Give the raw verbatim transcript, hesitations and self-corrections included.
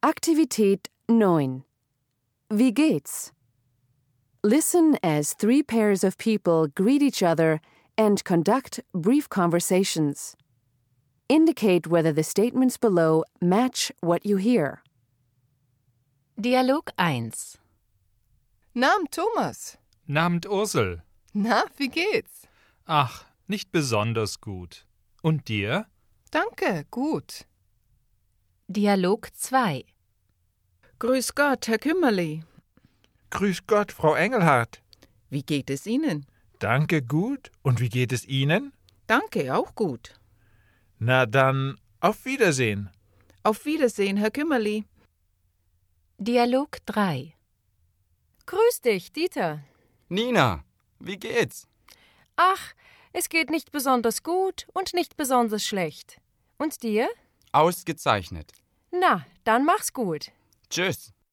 Aktivität neun. Wie geht's? Listen as three pairs of people greet each other and conduct brief conversations. Indicate whether the statements below match what you hear. Dialog eins. Namen Thomas. Namens Ursel. Na, wie geht's? Ach, nicht besonders gut. Und dir? Danke, gut. Dialog zwei. Grüß Gott, Herr Kümmerli. Grüß Gott, Frau Engelhardt. Wie geht es Ihnen? Danke, gut. Und wie geht es Ihnen? Danke, auch gut. Na dann, auf Wiedersehen. Auf Wiedersehen, Herr Kümmerli. Dialog drei. Grüß dich, Dieter. Nina, wie geht's? Ach, es geht nicht besonders gut und nicht besonders schlecht. Und dir? Ausgezeichnet. Na, dann mach's gut. Tschüss.